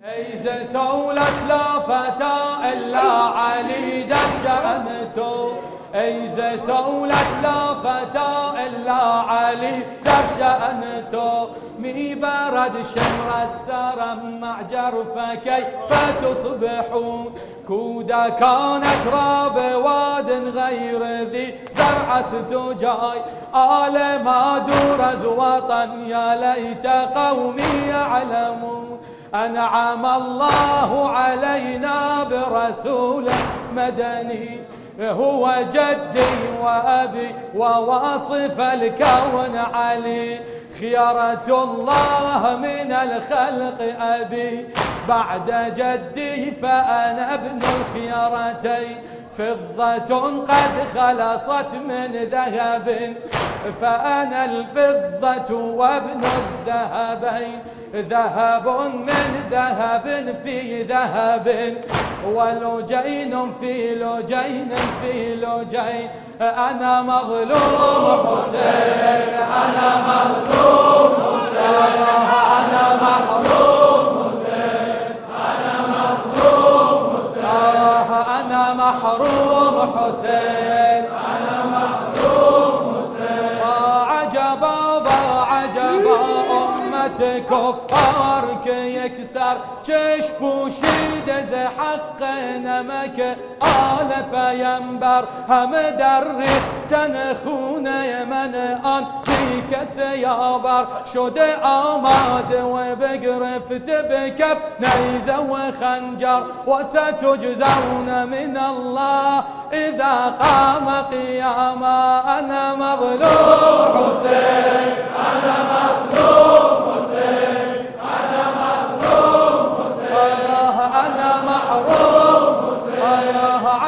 إذا سولت لا فتى إلا علي دشأنته، إذا سولت لا فتى إلا علي دشأنته، مي برد شمر السرم مع جرفه كيف تصبحون، كودا كانت راب واد غير ذي زرع ستجاي، آل ما درز وطن يا ليت قومي يعلمون، أنعم الله علينا برسول مدني هو جدي وأبي وواصف الكون علي، خيرة الله من الخلق أبي بعد جدي فأنا ابن الخيرتين، فضة قد خلصت من ذهب فأنا الفضة وابن الذهبين، ذهب من ذهب في ذهب ولجين في لجين في لجين، أنا مظلوم حسين أنا مظلوم حسين أنا محروم حسين أنا مظلوم حسين أنا محروم حسين أنا محروم حسين، عجبا عجبا أمة كفار يكسر چش پوشیده ز حق نمک آل پیمبر، همه در ریختن خونه من آن بی کس یاور، شده آماده و بگرفت به کف نیزه و خنجر، و ستجزون من الله اذا قام قیاما، انا مظلوم حسین انا مظلوم حسین انا مظلوم حسین انا محروم حسین،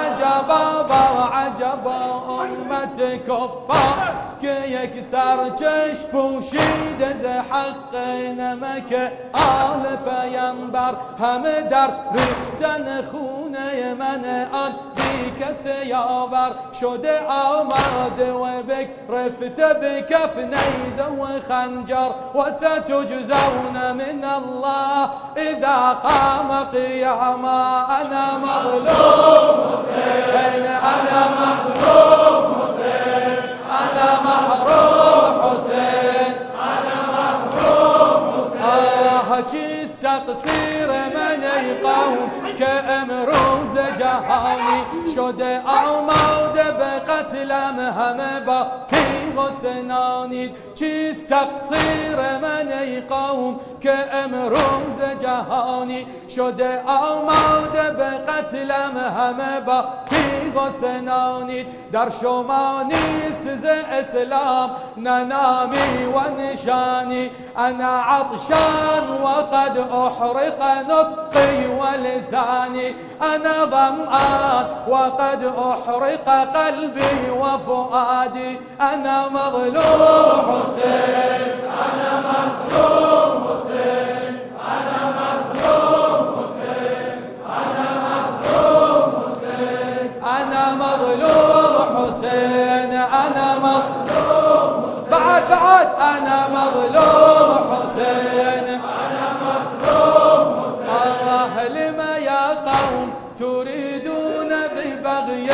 عجبا عجبا امت کفار که یک سر چشم پوشیده ز حق نمک آل پیمبر، همه در ریختن خونه من آن بی کس یاور، شده آماده و بگرفته به کف نیزه و خنجر، و ستجزون من الله اذا قام قیاما، انا مظلوم حسین انا مظلوم حسین انا محروم حسین انا محروم حسین، چیست تقصیر من ای قوم که امروز جهانی شده آماده به قتلم، همه با تیغ و سنانید، چیست تقصیر من ای قوم که امروز جهانی شده آماده به قتلم، همه با تیغ و سنانید، در شما نیست ز اسلام نه نامی و نشانی، انا عطشان وقد احرق نطقي ولساني، انا ظمآن وقد احرق قلبي وفؤادي، انا مظلوم حسين انا مظلوم حسين انا مظلوم حسين انا مظلوم حسين انا مظلوم حسين انا مظلوم حسين بعد انا مظلوم حسين انا مظلوم حسين، الله لما يا قوم تريدون ببغي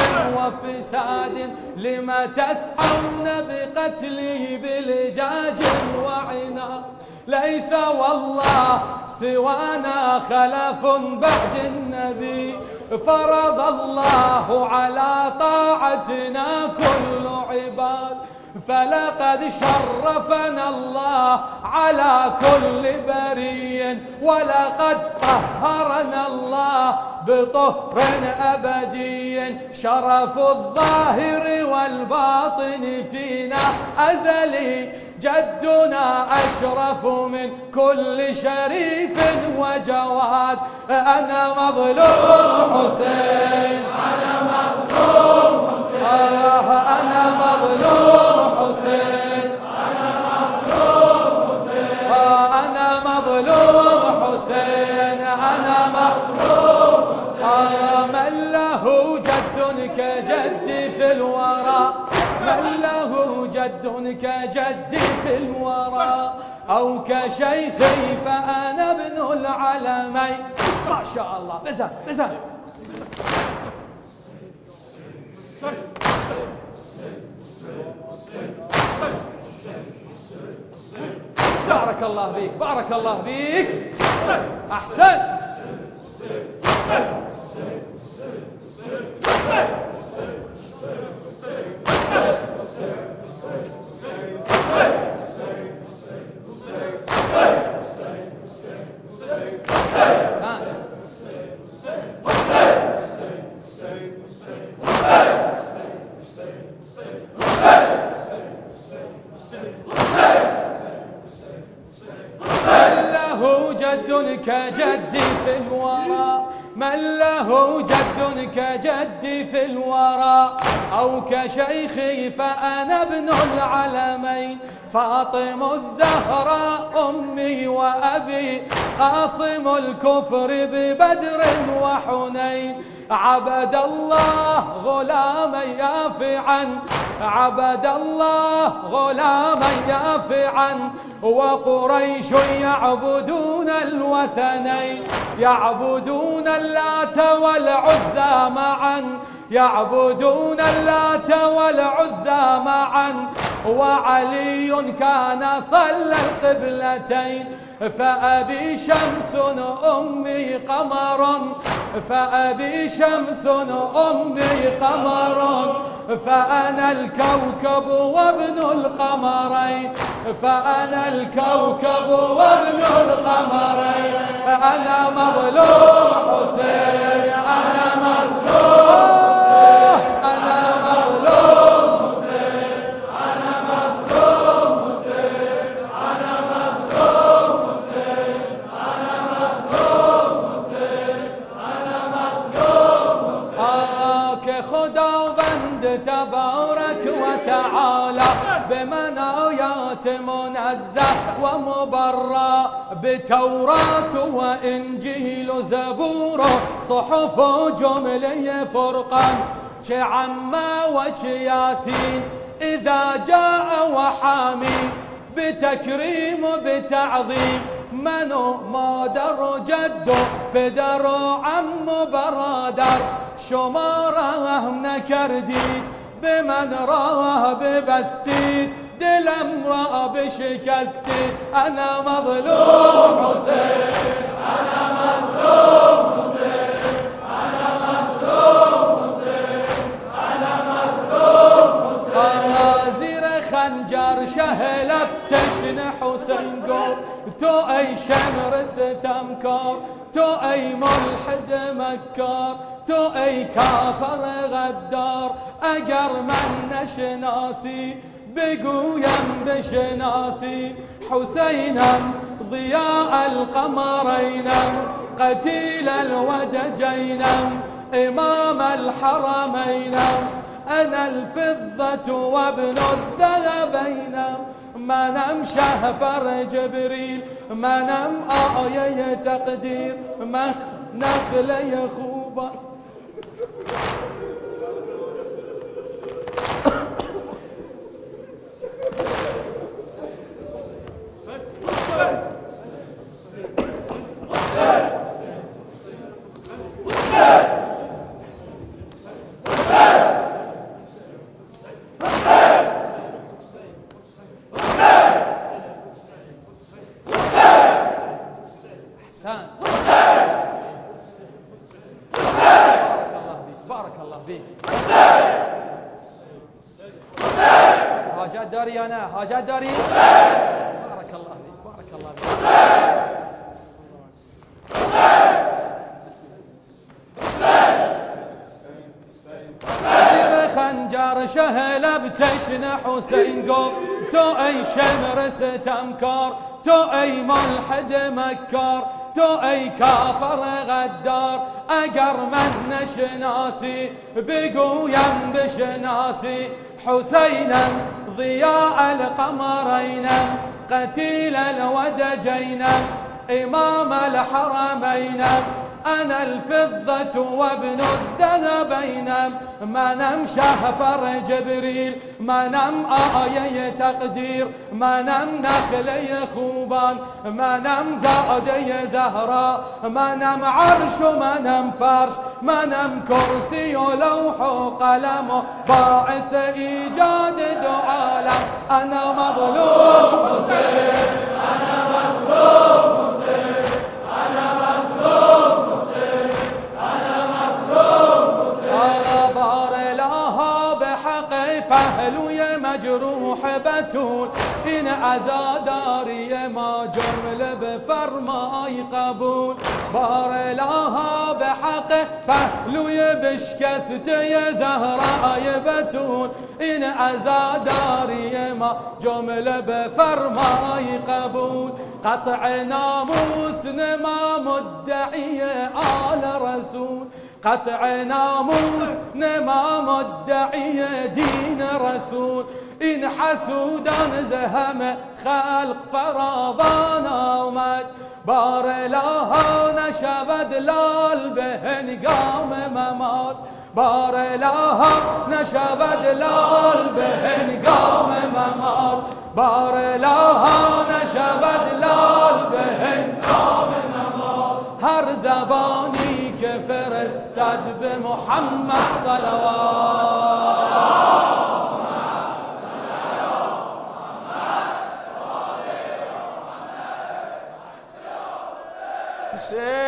وفساد، لما تسعون بقتله بلجاج وعناد، ليس والله سوانا خلف بعد النبي، فرض الله على طاعتنا كل عباد، فلقد شرفنا الله على كل بري، ولقد طهرنا الله بطهر أبدي، شرف الظاهر والباطن فينا أزلي، جدنا أشرف من كل شريف وجواد، أنا مظلوم حسين أنا مظلوم حسين أنا مظلوم حسين أنا مظلوم حسين أنا مظلوم حسين أنا مظلوم حسين، من له جد كجدي في الورى، من له جد كجدي في الورى، أو كشيخي فأنا ابن العلمين. ما شاء الله. بزن بزن. بارك الله بيك بارك الله بيك. أحسنت. كجدي في الورى، من له جد كجدي في الورى، أو كشيخي فأنا ابن العلمين. فاطم الزهراء أمي وأبي، قاصم الكفر ببدر وحنين. عبد الله غلاما يافعا، عبد الله غلاما يافعا، وقريش يعبدون الوثنين، يعبدون اللات والعزى معا، يعبدون اللات والعزى معا. وعلي كان صلى القبلتين، فأبي شمس أمي قمر، فأبي شمس أمي قمر، فأنا الكوكب وابن القمرين، فأنا الكوكب وابن القمرين. أنا مظلوم حسين، أنا مظلوم حسين، أنا مظلوم حسين، أنا مظلوم حسين، أنا مظلوم حسين، أنا مظلوم حسين، أنا مظلوم حسين. كخدا بند تبارك وتعالى بمنايات منزه ومبرى، بتوراة وإنجيل زبور صحف جملي فرقان، كعما وكياسين إذا جاء وحامي، بتكريم بتعظيم منو ما در جدو بدر عم برادر. شماره نکردی بمن راه ببستی، دلم را بشکستی. أنا مظلوم حسين، أنا مظلوم حسين، أنا مظلوم حسين، أنا مظلوم حسين. زیر خنجر شهلب تشن حسين قول، تو أي شمر ستمكار، تو أي ملحد مكار، تو أي كافر غدار. اگر من نشناسی بگویم بشناسی، حسینم ضیاء القمرینم، قتیل الودجینم، امام الحرمینم. أنا الفضة وابن الذهبينم، منم شهبر جبريل، منم آية تقدير، نخلة خوبة. حاجات داري أنا، حاجات داري. بارك الله فيك بارك الله فيك. زير خنجر شهلة بتشن حسين قوم، تو أي شمر ستمكار، تو أي ملحد مكار، تو أي كافر غدار. اگر من نشناسی بگویم بشناسی، حسینم ضیاء القمرینم، قتیل الودجینم، امام الحرمینم. أنا الفضة وابن الذهب ما نم شهبر جبريل ما نم آية تقدير ما نم نخلي خوبان ما نم زادي زهراء ما نم عرش ما نم فرش ما نم كرسي ولوح وقلم باعث إيجاد دو عالم أنا مظلوم حسين أنا مظلوم حسين أنا مظلوم حسين أنا مظلوم حسين بار لها بحق پهلوی مجروح بتول این عزاداری ما جمله بفرمای قبول بار لها بحق پهلوی بشکسته زهرای بتول این عزاداری ما جمله بفرمای قبول قطع ناموس نما مدعی آل رسول قطع ناموس نما مدعی دین رسول این حسودان زهم خلق فراوان آمد بار لها نشود لال به هنگام ممات بار لها نشود لال به هنگام ممات بار لها نشود لال به هنگام ممات هر زبانی که فرستد به محمد صلوات حسین